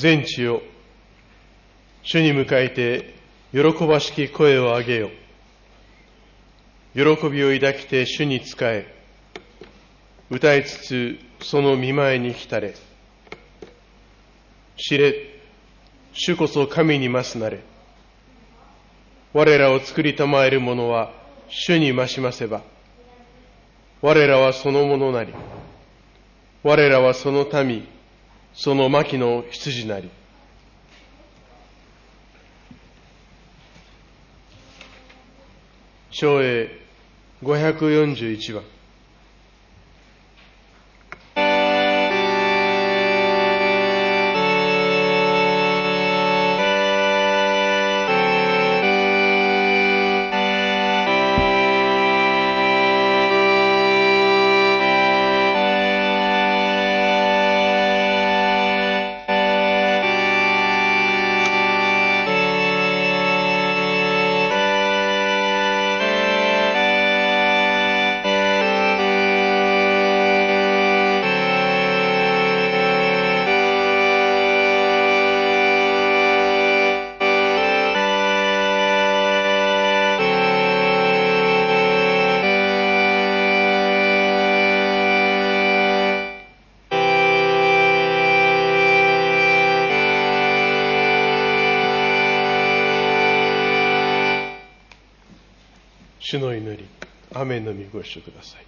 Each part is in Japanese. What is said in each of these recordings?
全地よ、主に向かえて喜ばしき声を上げよ。喜びを抱きて主に仕え、歌いつつその御前に来たれ。知れ、主こそ神に増すなれ。我らを作りたまえる者は主に増しませば、我らはそのものなり、我らはその民、その牧の羊なり。唱詠541番。主の祈り、アメンの御ご一緒ください。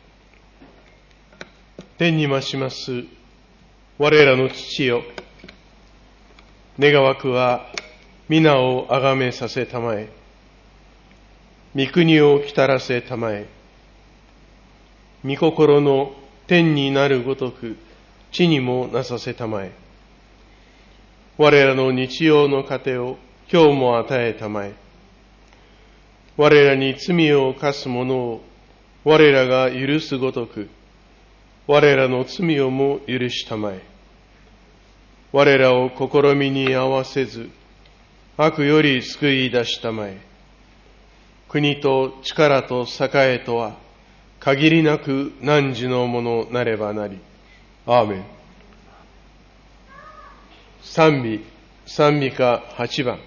天に増します我らの父よ、願わくは皆をあがめさせたまえ、御国をきたらせたまえ、御心の天になるごとく地にもなさせたまえ。我らの日曜の糧を今日も与えたまえ。我らに罪を犯す者を我らが許すごとく、我らの罪をも許したまえ。我らを試みに合わせず、悪より救い出したまえ。国と力と栄とは、限りなく汝のものなればなり。アーメン。賛美歌8番。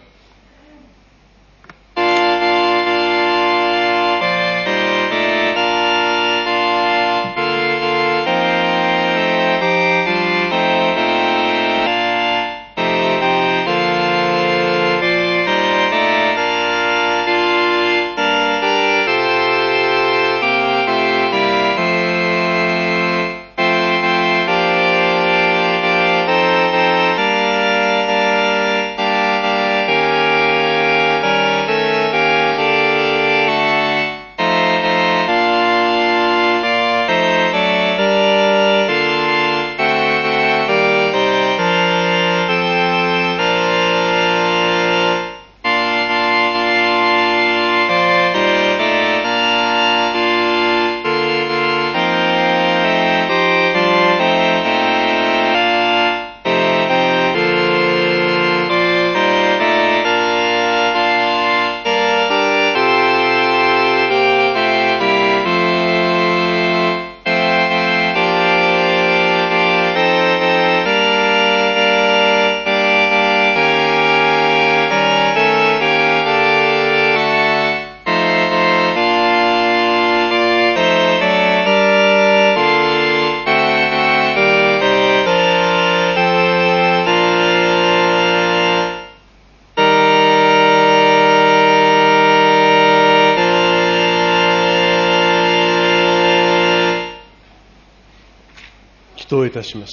祈祷いたします。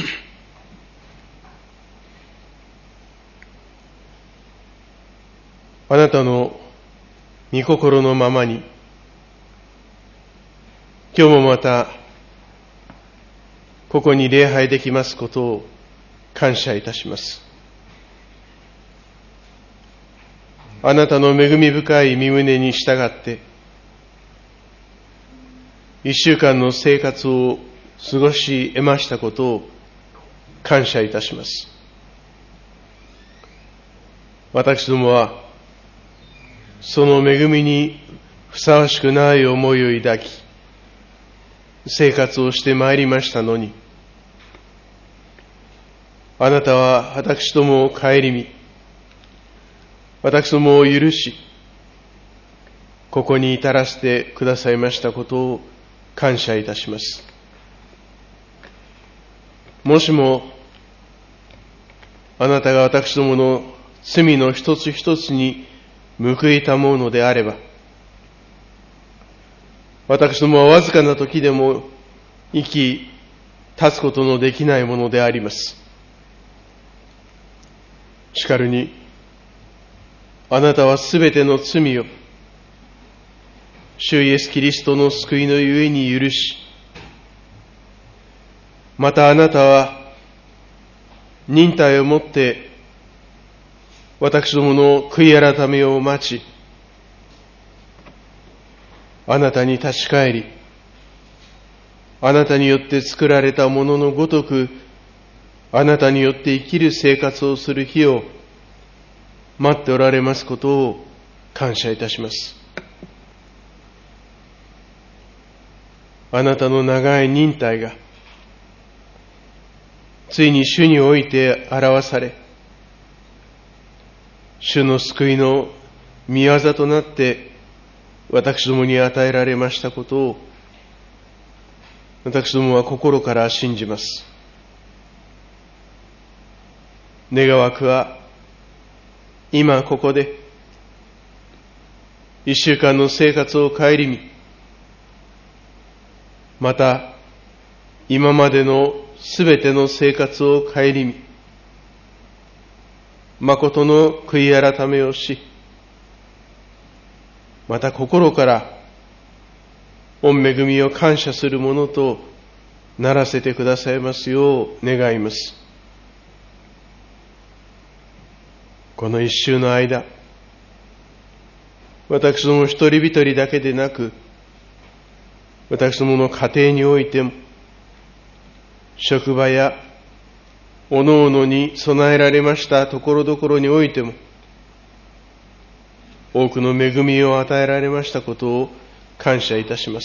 あなたの御心のままに、今日もまたここに礼拝できますことを感謝いたします。あなたの恵み深い御胸に従って一週間の生活を過ごし得ましたことを感謝いたします。私どもはその恵みにふさわしくない思いを抱き生活をしてまいりましたのに、 あなたは私どもを顧み、私どもを許し、ここに至らせてくださいましたことを感謝いたします。もしも、あなたが私どもの罪の一つ一つに報いたものであれば、私どもはわずかな時でも生き立つことのできないものであります。しかるに、あなたはすべての罪を主イエスキリストの救いのゆえに許し、またあなたは忍耐をもって私どもの悔い改めを待ち、あなたに立ち返り、あなたによって作られたもののごとく、あなたによって生きる生活をする日を待っておられますことを感謝いたします。あなたの長い忍耐が、ついに主において表され、主の救いの御業となって私どもに与えられましたことを、私どもは心から信じます。願わくは、今ここで、一週間の生活を顧み、また、今までのすべての生活を顧み、誠の悔い改めをし、また心から御恵みを感謝するものとならせてくださいますよう願います。この一週の間、私ども一人一人だけでなく、私どもの家庭においても、職場やおのおのに備えられましたところどころにおいても、多くの恵みを与えられましたことを感謝いたします。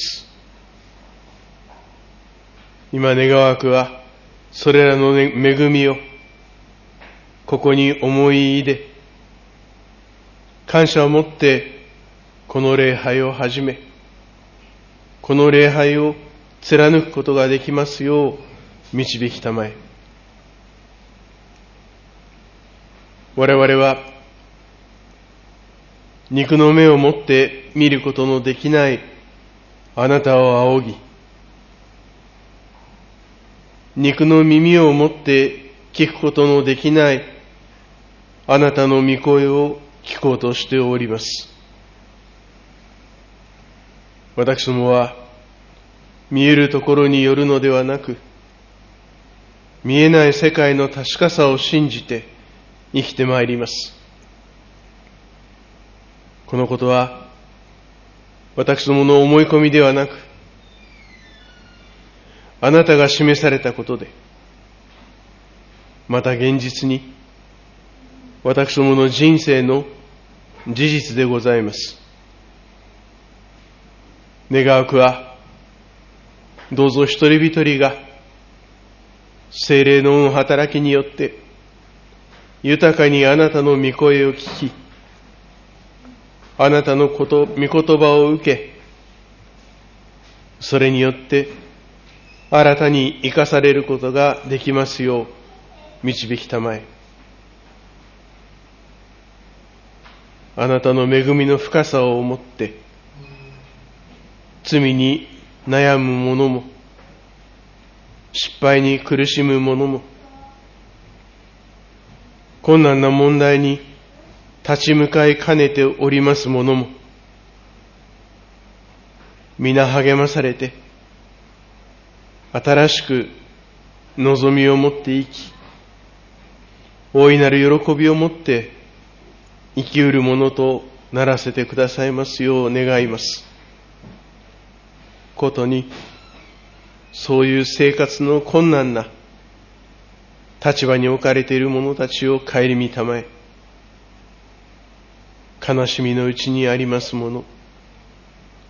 今願わくは、それらの恵みをここに思い入れ、感謝を持ってこの礼拝を始め、この礼拝を貫くことができますよう導きたまえ。我々は肉の目を持って見ることのできないあなたを仰ぎ、肉の耳を持って聞くことのできないあなたの御声を聞こうとしております。私どもは見えるところによるのではなく、見えない世界の確かさを信じて生きてまいります。このことは私どもの思い込みではなく、あなたが示されたことで、また現実に私どもの人生の事実でございます。願わくは、どうぞ一人一人が聖霊の働きによって豊かにあなたの御声を聞き、あなたの御言葉を受け、それによって新たに生かされることができますよう導きたまえ。あなたの恵みの深さを思って、罪に悩む者も、失敗に苦しむ者も、困難な問題に立ち向かいかねております者も、皆励まされて、新しく望みを持って生き、大いなる喜びを持って生きうるものとならせてくださいますよう願います。ことに、そういう生活の困難な立場に置かれている者たちを顧みたまえ、悲しみのうちにあります者、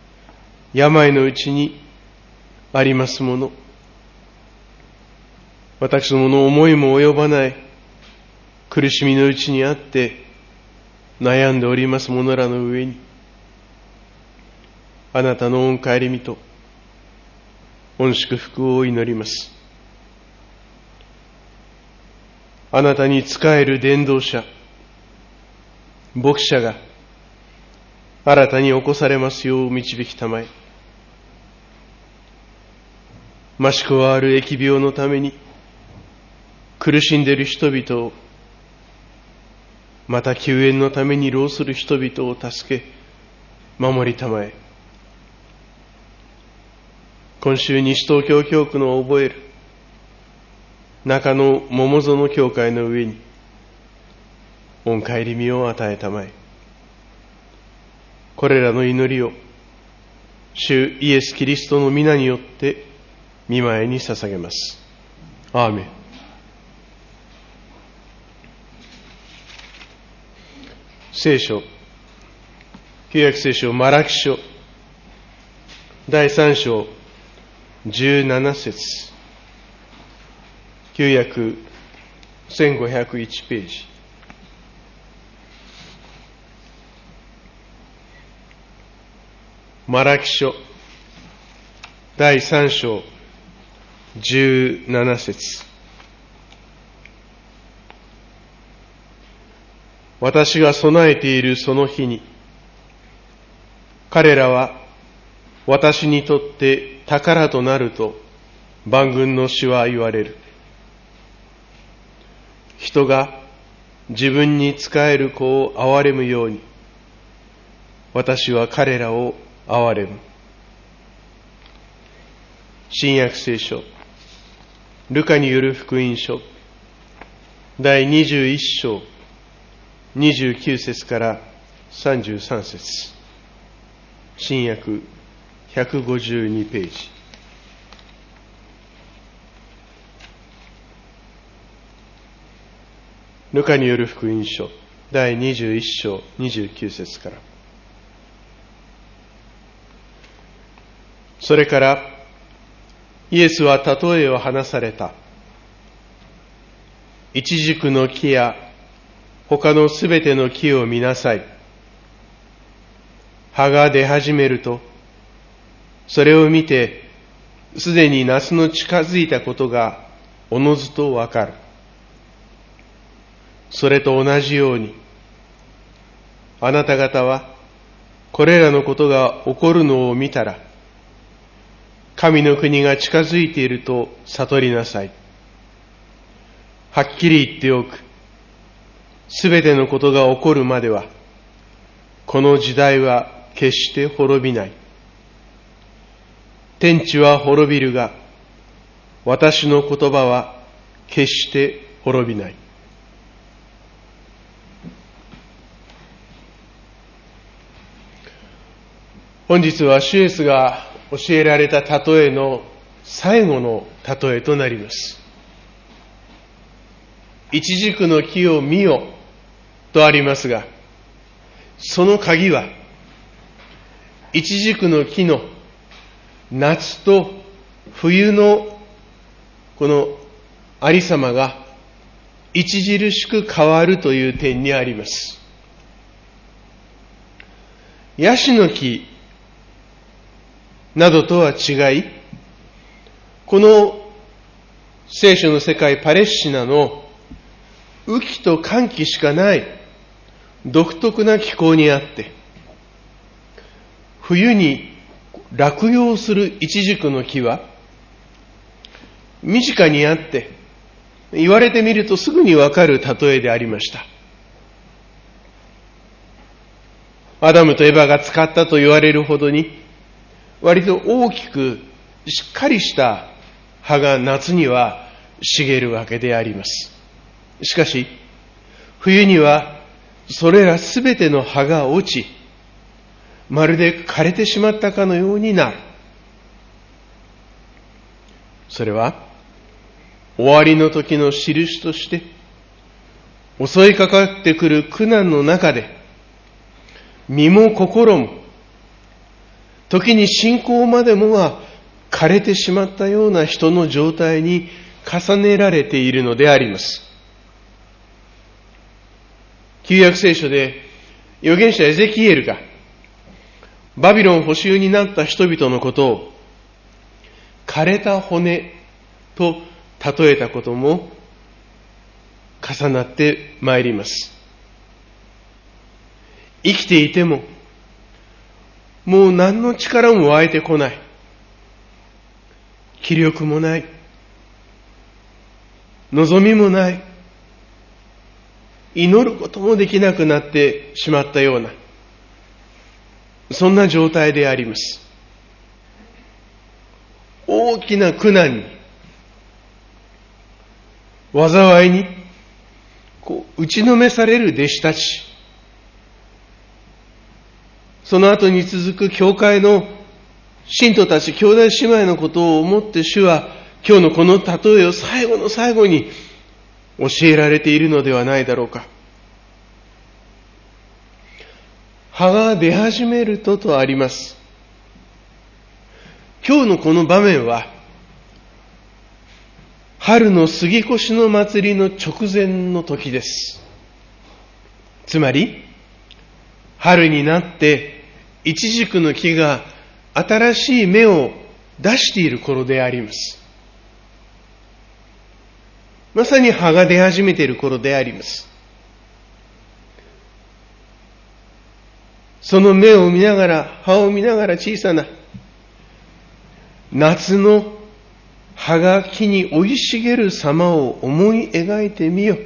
病のうちにあります者、 私どもの思いも及ばない苦しみのうちにあって悩んでおります者らの上に、あなたの御帰りみと御祝福を祈ります。あなたに仕える伝道者、牧者が新たに起こされますよう導きたまえ。増し加わる疫病のために苦しんでいる人々を、また救援のために労する人々を助け、守りたまえ。今週西東京教区の覚える中野桃園教会の上に御帰り身を与えたまえ。これらの祈りを主イエス・キリストの皆によって御前に捧げます。アーメン。聖書、旧約聖書マラキ書第3章17節、旧約1501ページ。マラキ書第3章17節。私が備えているその日に、彼らは私にとって宝となると万軍の主は言われる。人が自分に仕える子を憐れむように、私は彼らを憐れむ。新約聖書ルカによる福音書第21章29節から33節、新約152ページ。ルカによる福音書第21章29節から。それからイエスは例えを話された。イチジクの木や他のすべての木を見なさい。葉が出始めると、それを見て、すでに夏の近づいたことがおのずとわかる。それと同じように、あなた方はこれらのことが起こるのを見たら、神の国が近づいていると悟りなさい。はっきり言っておく。すべてのことが起こるまでは、この時代は決して滅びない。天地は滅びるが、私の言葉は決して滅びない。本日は主イエスが教えられた例えの最後の例えとなります。イチジクの木を見よとありますが、その鍵は、イチジクの木の夏と冬のこのありさまが著しく変わるという点にあります。ヤシの木などとは違い、この聖書の世界パレスチナの雨季と乾季しかない独特な気候にあって、冬に落葉するイチジクの木は身近にあって、言われてみるとすぐにわかる例えでありました。アダムとエバが使ったと言われるほどに、割と大きくしっかりした葉が夏には茂るわけであります。しかし、冬にはそれらすべての葉が落ち、まるで枯れてしまったかのようになる。それは、終わりの時の印として、襲いかかってくる苦難の中で、身も心も、時に信仰までもが枯れてしまったような人の状態に重ねられているのであります。旧約聖書で預言者エゼキエルがバビロン捕囚になった人々のことを枯れた骨と例えたことも重なってまいります。生きていてももう何の力も湧いてこない、気力もない、望みもない、祈ることもできなくなってしまったような、そんな状態であります。大きな苦難に、災いに打ちのめされる弟子たち、その後に続く教会の信徒たち、兄弟姉妹のことを思って主は今日のこの例えを最後の最後に教えられているのではないだろうか。葉が出始めるとあります。今日のこの場面は春の杉越の祭りの直前の時です。つまり春になってイチジクの木が新しい芽を出している頃であります。まさに葉が出始めている頃であります。その芽を見ながら、葉を見ながら小さな夏の葉が木に生い茂る様を思い描いてみよ。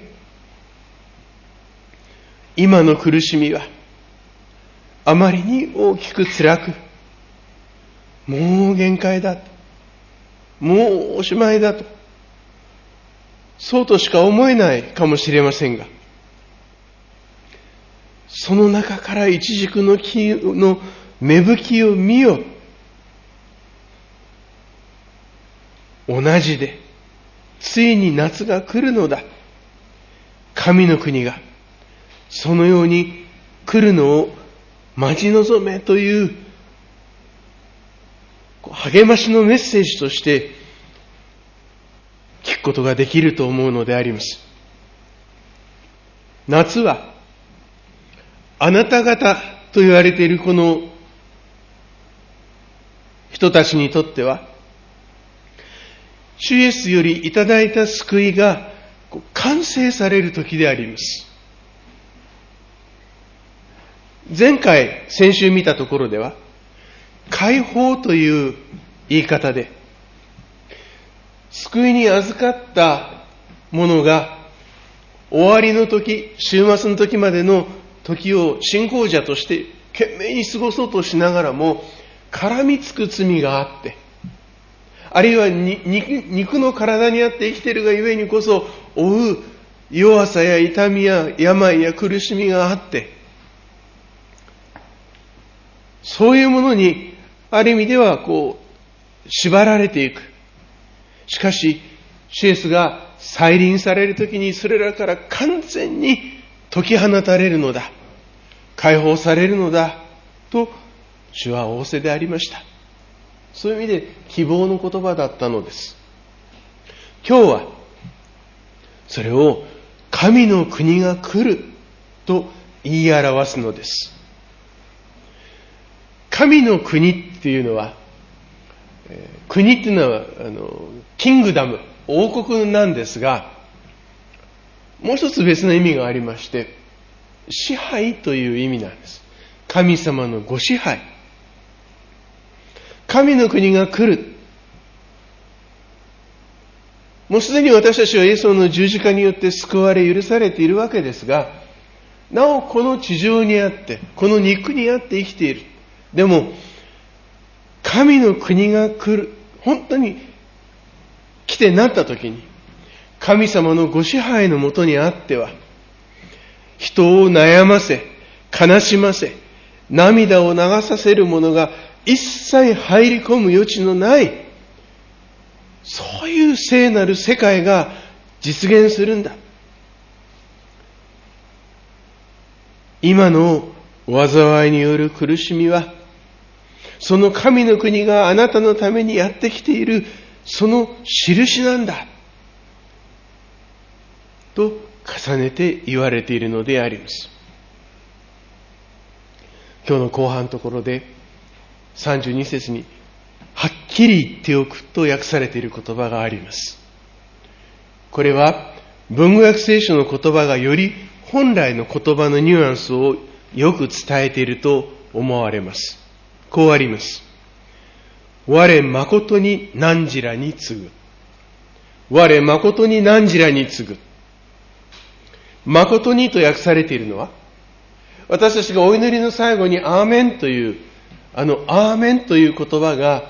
今の苦しみはあまりに大きく辛く、もう限界だ、もうおしまいだと、そうとしか思えないかもしれませんが、その中からイチジクの木の芽吹きを見よ。同じで、ついに夏が来るのだ。神の国がそのように来るのを待ち望めという励ましのメッセージとして聞くことができると思うのであります。夏はあなた方と言われているこの人たちにとっては、主イエスよりいただいた救いが完成される時であります。先週見たところでは、解放という言い方で、救いに預かったものが終わりの時、終末の時までの時を信仰者として懸命に過ごそうとしながらも、絡みつく罪があって、あるいは肉の体にあって生きているがゆえにこそ負う弱さや痛みや病や苦しみがあって、そういうものにある意味では縛られていく。しかし主イエスが再臨されるときにそれらから完全に解き放たれるのだ、解放されるのだと主は仰せでありました。そういう意味で希望の言葉だったのです。今日はそれを神の国が来ると言い表すのです。神の国っていうのは、国っていうのはキングダム、王国なんですが、もう一つ別の意味がありまして、支配という意味なんです。神様のご支配。神の国が来る。もうすでに私たちはイエスの十字架によって救われ許されているわけですが、なおこの地上にあって、この肉にあって生きている。でも神の国が来る、本当に来てなった時に、神様のご支配のもとにあっては、人を悩ませ、悲しませ、涙を流させるものが一切入り込む余地のない、そういう聖なる世界が実現するんだ。今の災いによる苦しみは、その神の国があなたのためにやってきているその印なんだ。 と重ねて言われているのであります。今日の後半のところで32節にはっきり言っておくと訳されている言葉があります。これは文語訳聖書の言葉がより本来の言葉のニュアンスをよく伝えていると思われます。こうあります。我誠に汝らに告ぐ。我誠に汝らに告ぐ。誠にと訳されているのは、私たちがお祈りの最後にアーメンという、アーメンという言葉が、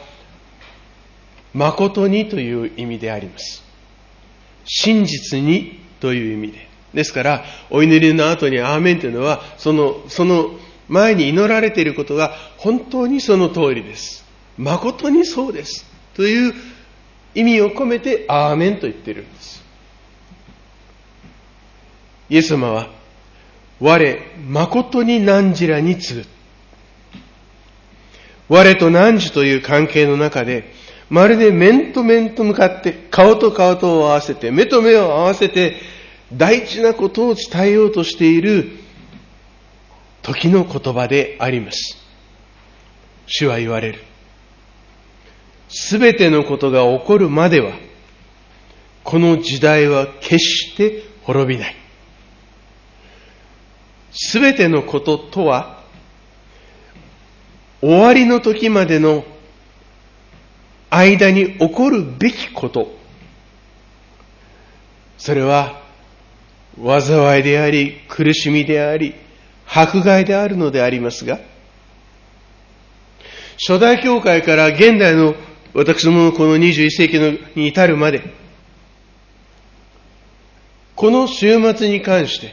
誠にという意味であります。真実にという意味で。ですから、お祈りの後にアーメンというのは、その前に祈られていることが本当にその通りです。誠にそうです。という意味を込めてアーメンと言っているんです。イエス様は、我誠に汝らに告ぐ。我と汝という関係の中で、まるで面と面と向かって、顔と顔とを合わせて、目と目を合わせて、大事なことを伝えようとしている時の言葉であります。主は言われる。すべてのことが起こるまでは、この時代は決して滅びない。すべてのこととは、終わりの時までの間に起こるべきこと。それは、災いであり、苦しみであり、迫害であるのでありますが、初代教会から現代の私どものこの21世紀に至るまで、この終末に関して、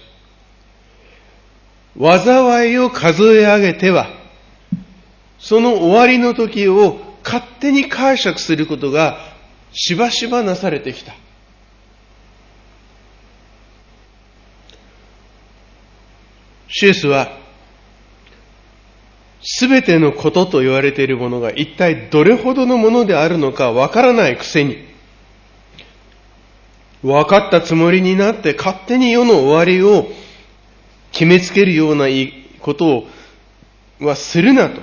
災いを数え上げては、その終わりの時を勝手に解釈することがしばしばなされてきた。主イエスは、すべてのことと言われているものが一体どれほどのものであるのかわからないくせに、分かったつもりになって勝手に世の終わりを決めつけるようなことはするなと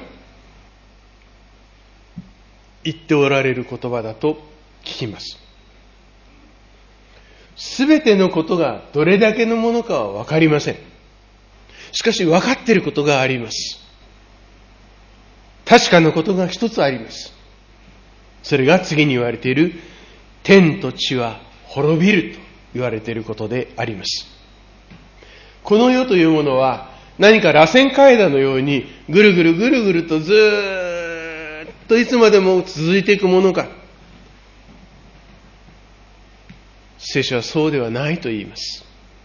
言っておられる言葉だと聞きます。すべてのことがどれだけのものかはわかりません。しかし分かっていることがあります。確かなことが一つあります。それが次に言われている、天と地は滅びると言われていることであります。この世というものは何か螺旋階段のようにぐるぐるぐるぐるとずーっといつまでも続いていくものか。聖書はそうではないと言います。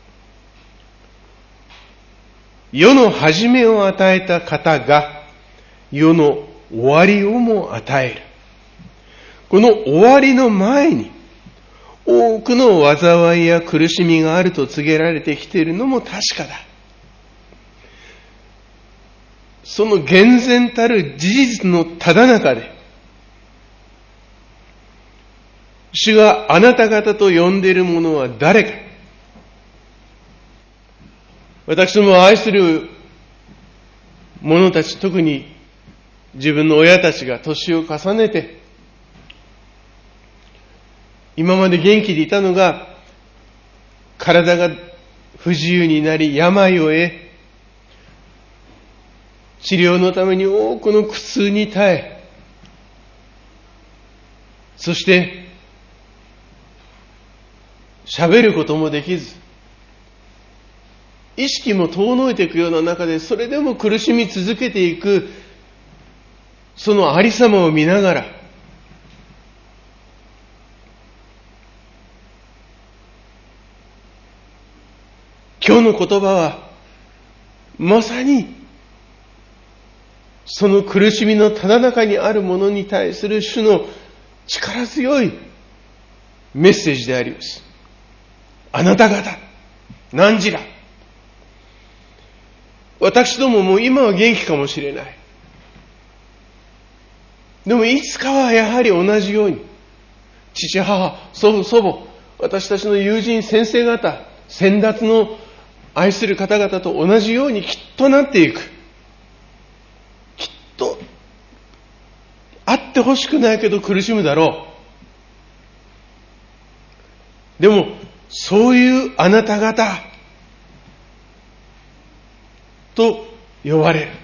世の始めを与えた方が世の終わりをも与える。この終わりの前に多くの災いや苦しみがあると告げられてきているのも確かだ。その厳然たる事実のただ中で、主があなた方と呼んでいるものは誰か。私ども愛する者たち、特に自分の親たちが年を重ねて、今まで元気でいたのが、体が不自由になり、病を得、治療のために多くの苦痛に耐え、そして、喋ることもできず、意識も遠のいていくような中で、それでも苦しみ続けていく、そのありさまを見ながら、今日の言葉は、まさに、その苦しみのただ中にあるものに対する主の力強いメッセージであります。あなた方、汝ら。私どもも今は元気かもしれない。でもいつかはやはり同じように、父、母、祖父、私たちの友人、先生方、 先達の愛する方々と同じようにきっとなっていく。きっとあってほしくないけど苦しむだろう。でもそういうあなた方と呼ばれる。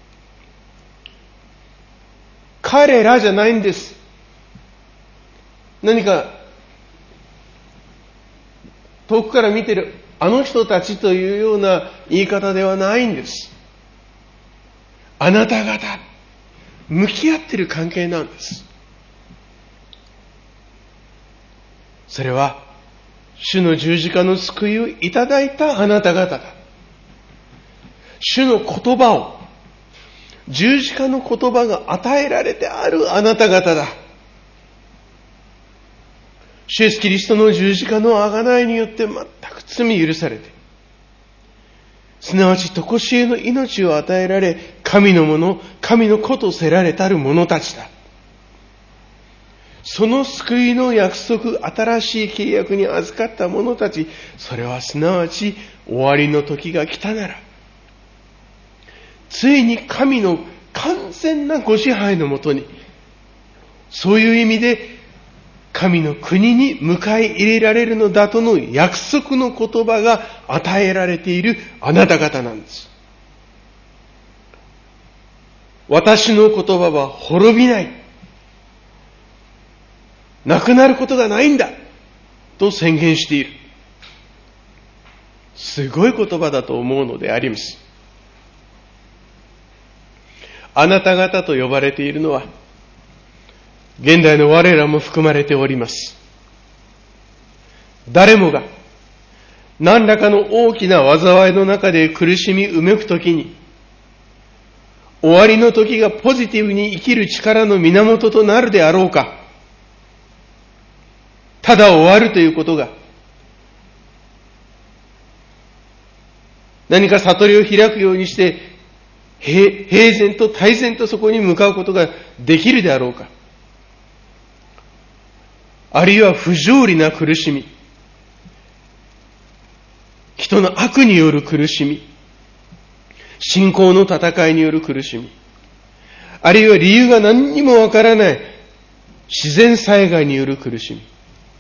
彼らじゃないんです。何か遠くから見てるあの人たちというような言い方ではないんです。あなた方、向き合っている関係なんです。それは主の十字架の救いをいただいたあなた方だ。主の言葉を、十字架の言葉が与えられてあるあなた方だ。主イエスキリストの十字架の贖いによって全く罪許されて、すなわち常しえの命を与えられ、神のもの、神の子とせられたる者たちだ。その救いの約束、新しい契約に預かった者たち、それはすなわち終わりの時が来たなら、ついに神の完全なご支配のもとに、そういう意味で神の国に迎え入れられるのだとの約束の言葉が与えられているあなた方なんです。私の言葉は滅びない。なくなることがないんだと宣言している。すごい言葉だと思うのであります。あなた方と呼ばれているのは、現代の我らも含まれております。誰もが何らかの大きな災いの中で苦しみうめくときに、終わりの時がポジティブに生きる力の源となるであろうか。ただ終わるということが、何か悟りを開くようにして、平然と泰然とそこに向かうことができるであろうか。あるいは不条理な苦しみ、人の悪による苦しみ、信仰の戦いによる苦しみ、あるいは理由が何にもわからない自然災害による苦しみ、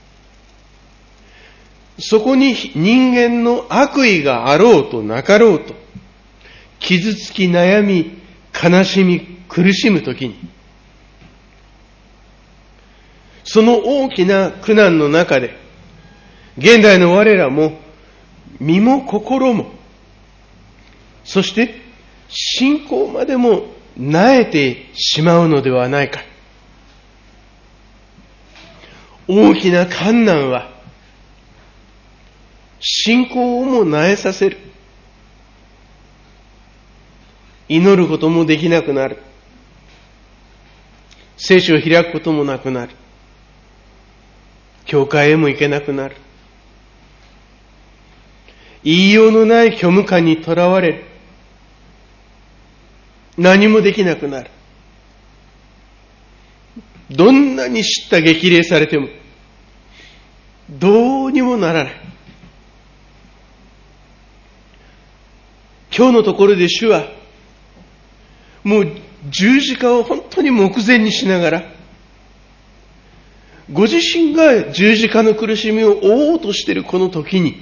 そこに人間の悪意があろうとなかろうと、傷つき悩み、悲しみ、苦しむときに、その大きな苦難の中で、現代の我らも、身も心も、そして信仰までも萎えてしまうのではないか。大きな困難は、信仰をも萎えさせる。祈ることもできなくなる。聖書を開くこともなくなる。教会へも行けなくなる。言いようのない虚無感にとらわれる。何もできなくなる。どんなに叱咤激励されても、どうにもならない。今日のところで主は、もう十字架を本当に目前にしながら、ご自身が十字架の苦しみを負おうとしているこの時に、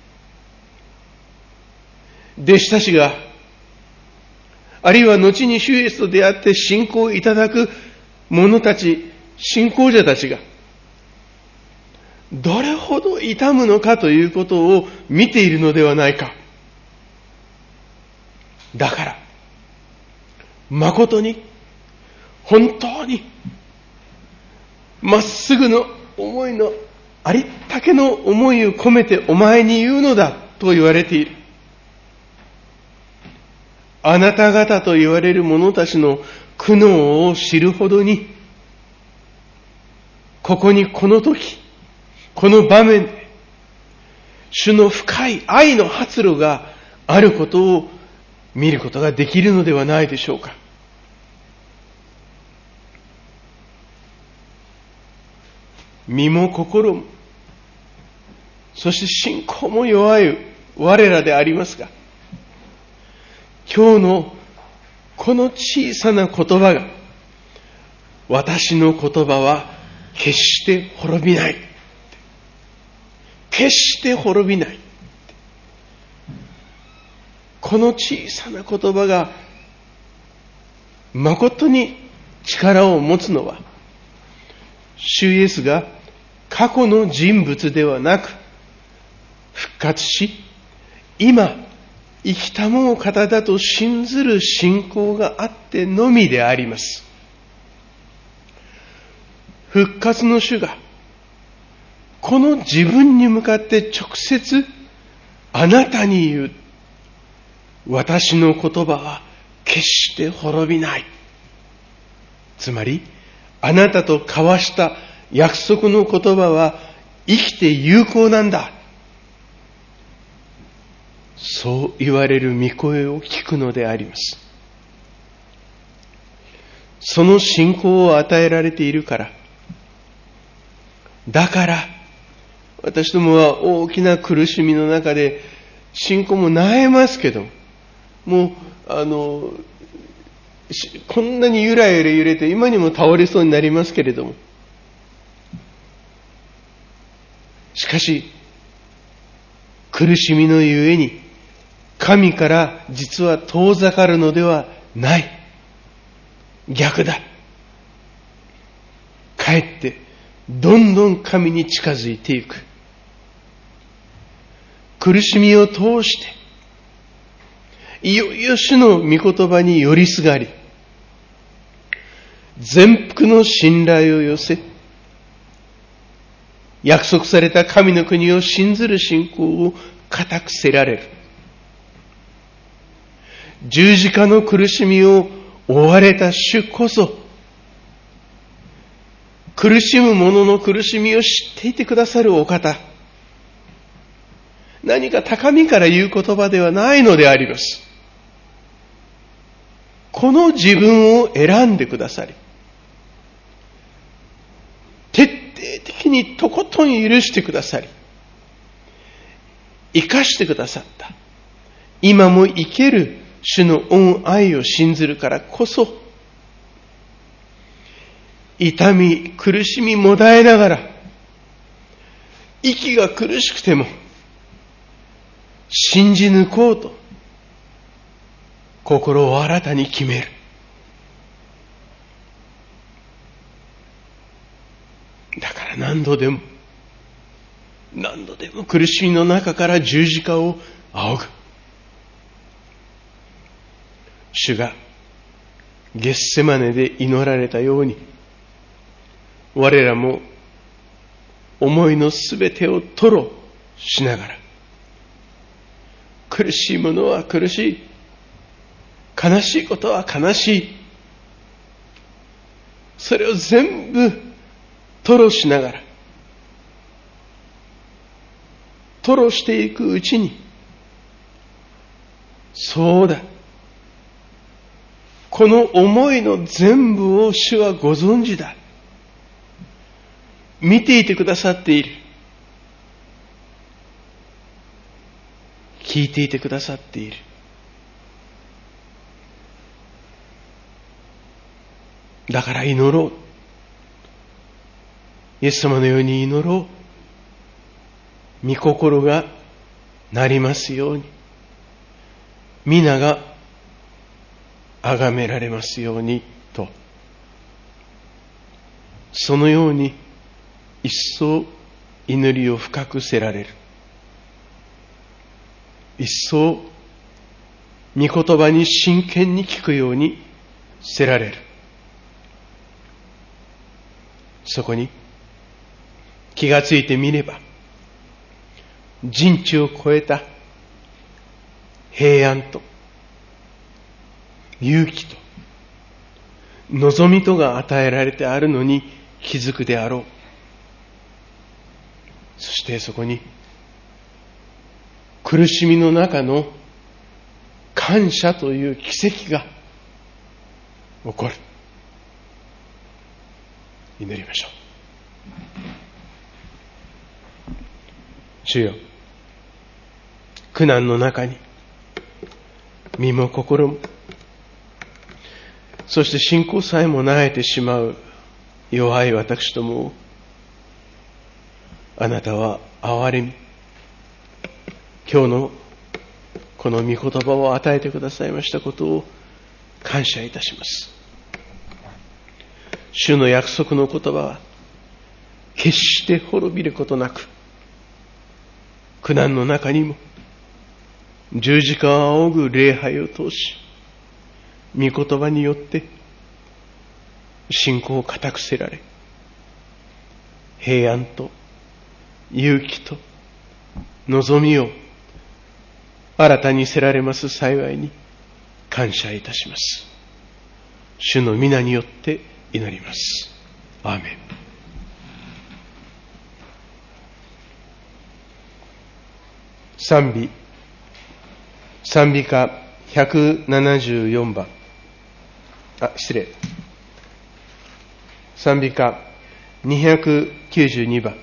弟子たちが、あるいは後に主イエスと出会って信仰をいただく者たち、信仰者たちが、どれほど痛むのかということを見ているのではないか。だから、誠に、本当に、まっすぐの思いのありったけの思いを込めてお前に言うのだと言われている。あなた方と言われる者たちの苦悩を知るほどに、ここにこの時、この場面で、主の深い愛の発露があることを見ることができるのではないでしょうか。身も心もそして信仰も弱い我らでありますが、今日のこの小さな言葉が、私の言葉は決して滅びない。決して滅びない。この小さな言葉が誠に力を持つのは、主イエスが過去の人物ではなく、復活し、今生きたもう方だと信ずる信仰があってのみであります。復活の主が、この自分に向かって直接あなたに言う。私の言葉は決して滅びない。つまり、あなたと交わした約束の言葉は生きて有効なんだ。そう言われる御声を聞くのであります。その信仰を与えられているから、だから私どもは大きな苦しみの中で信仰も萎えますけど、もうこんなにゆらゆら揺れて今にも倒れそうになりますけれども、しかし苦しみのゆえに神から実は遠ざかるのではない。逆だ。かえってどんどん神に近づいていく。苦しみを通していよいよ主の御言葉に寄りすがり、全幅の信頼を寄せ、約束された神の国を信ずる信仰を固くせられる。十字架の苦しみを負われた主こそ、苦しむ者の苦しみを知っていてくださるお方。何か高みから言う言葉ではないのであります。この自分を選んでくださり、徹底的にとことん許してくださり、生かしてくださった。今も生ける主の恩愛を信ずるからこそ、痛み、苦しみもだえながら、息が苦しくても、信じ抜こうと、心を新たに決める。だから何度でも苦しみの中から十字架を仰ぐ。主がゲッセマネで祈られたように、我らも思いのすべてを吐露しながら、苦しいものは苦しい、悲しいことは悲しい、それを全部吐露しながら、吐露していくうちに、そうだ、この思いの全部を主はご存知だ。見ていてくださっている。聞いていてくださっている。だから祈ろう。イエス様のように祈ろう。御心がなりますように。皆が崇められますようにと。そのように一層祈りを深くせられる。一層御言葉に真剣に聞くようにせられる。そこに気がついてみれば、人知を超えた平安と勇気と望みとが与えられてあるのに気づくであろう。そしてそこに苦しみの中の感謝という奇跡が起こる。祈りましょう。 主よ、苦難の中に身も心も、そして信仰さえも萎えてしまう弱い私どもをあなたは憐れみ、今日のこの御言葉を与えてくださいましたことを感謝いたします。主の約束の言葉は決して滅びることなく、苦難の中にも十字架を仰ぐ礼拝を通し、御言葉によって信仰を固くせられ、平安と勇気と望みを新たにせられます幸いに感謝いたします。主の皆によって祈ります。アーメン。賛美歌174番。賛美歌292番。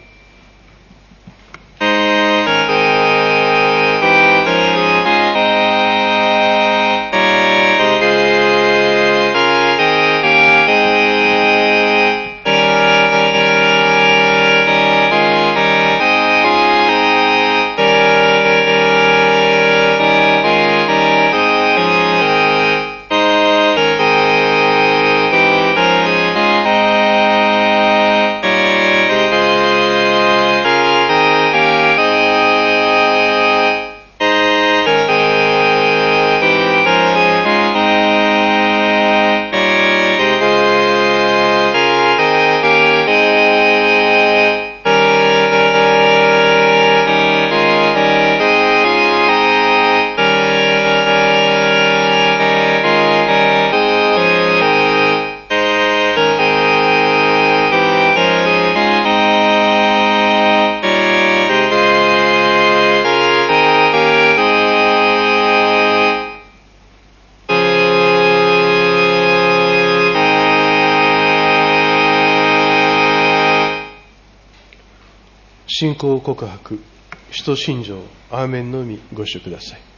信仰告白、使徒信条、アーメンのみご主ください。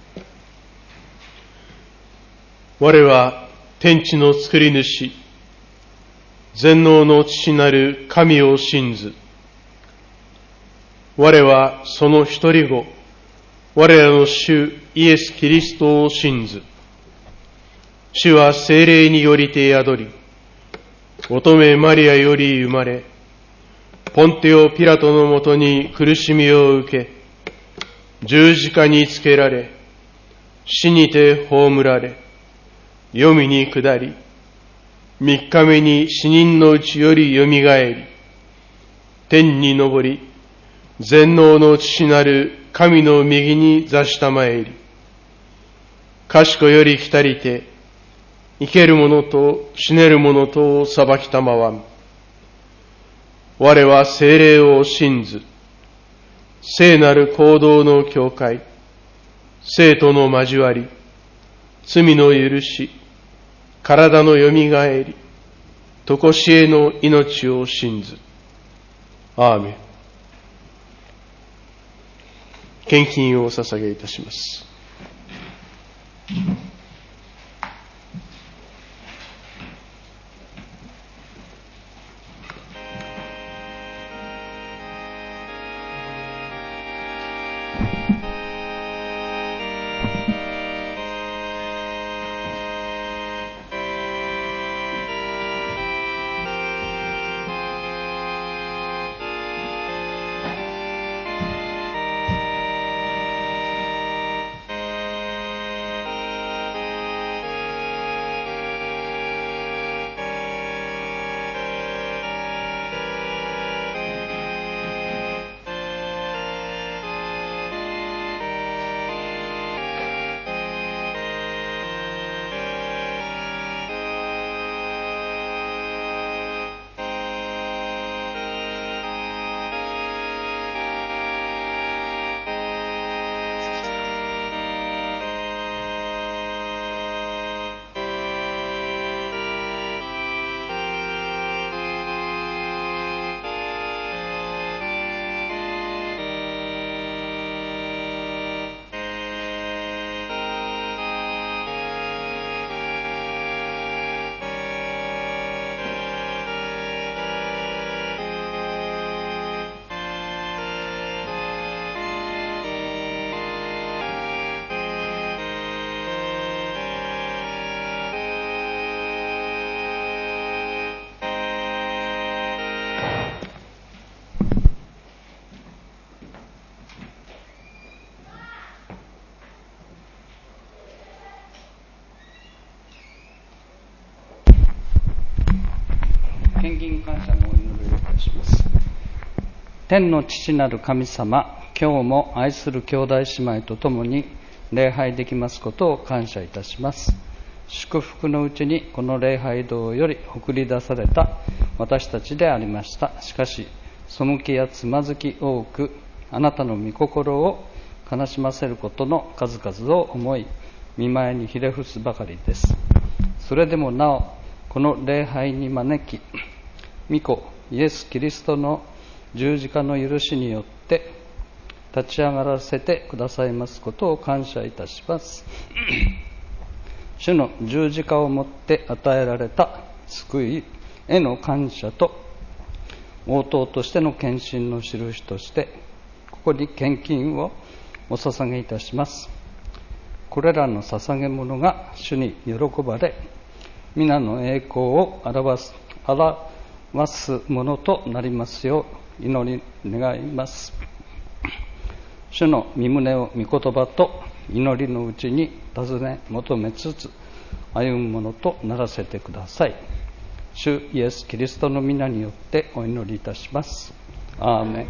我は天地の作り主、全能の父なる神を信ず。我はその一人子、我らの主イエス・キリストを信ず。主は聖霊によりて宿り、乙女マリアより生まれ、ポンテオ・ピラトのもとに苦しみを受け、十字架につけられ、死にて葬られ、黄泉に下り、三日目に死人のうちよりよみがえり、天に昇り、全能の父なる神の右に座したまえり、賢より来たりて、生ける者と死ねる者とを裁きたまわん。我は聖霊を信ず、聖なる行動の教会、聖徒の交わり、罪の許し、体のよみがえり、とこしえの命を信ず。アーメン。献金をお捧げいたします。 献金感謝のお祈りをいたします。天の父なる神様、今日も愛する兄弟姉妹と共に礼拝できますことを感謝いたします。祝福のうちにこの礼拝堂より送り出された私たちでありました。しかし背きやつまずき多く、あなたの御心を悲しませることの数々を思い、御前にひれ伏すばかりです。それでもなお、この礼拝に招き、御子イエス・キリストの十字架の許しによって立ち上がらせてくださいますことを感謝いたします。主の十字架をもって与えられた救いへの感謝と、応答としての献身の印として、ここに献金をお捧げいたします。これらの捧げ物が主に喜ばれ、皆の栄光を表すものとなりますよう祈り願います。主の御胸を御言葉と祈りのうちに尋ね求めつつ歩むものとならせてください。主イエス・キリストの皆によってお祈りいたします。アーメン。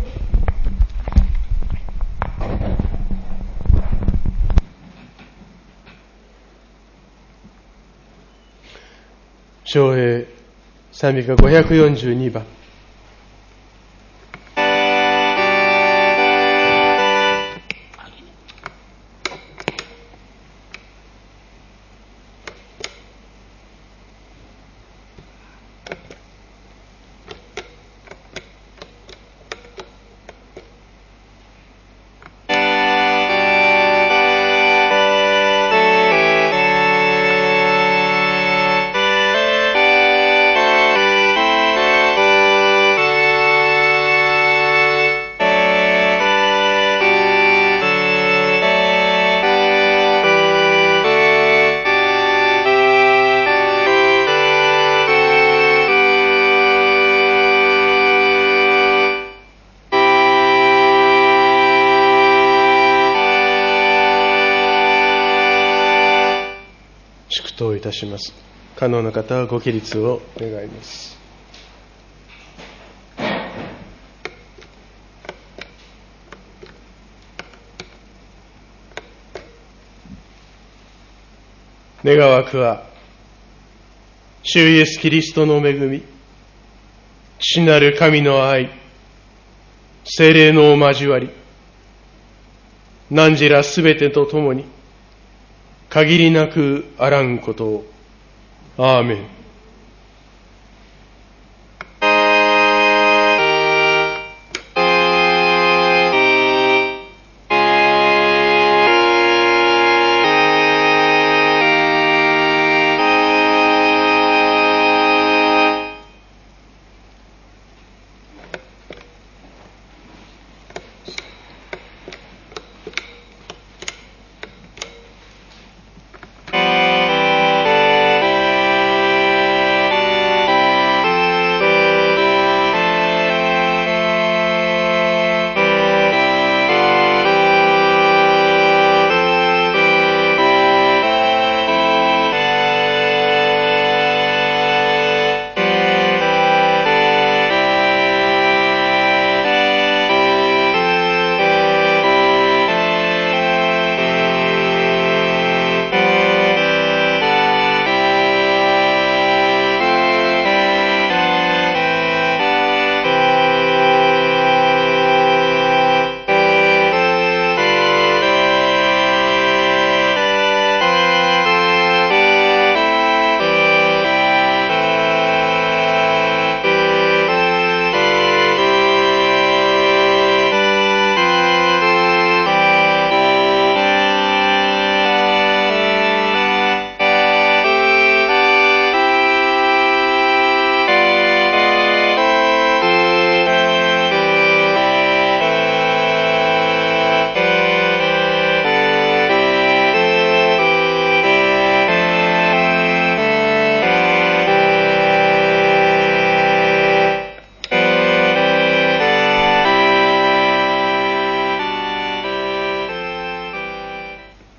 唱詠賛美歌542番。祝祷いたします。可能な方はご起立を願います。願わくは、主イエスキリストの恵み、父なる神の愛、聖霊のお交わり、汝らすべてとともに、限りなくあらんことを。アーメン。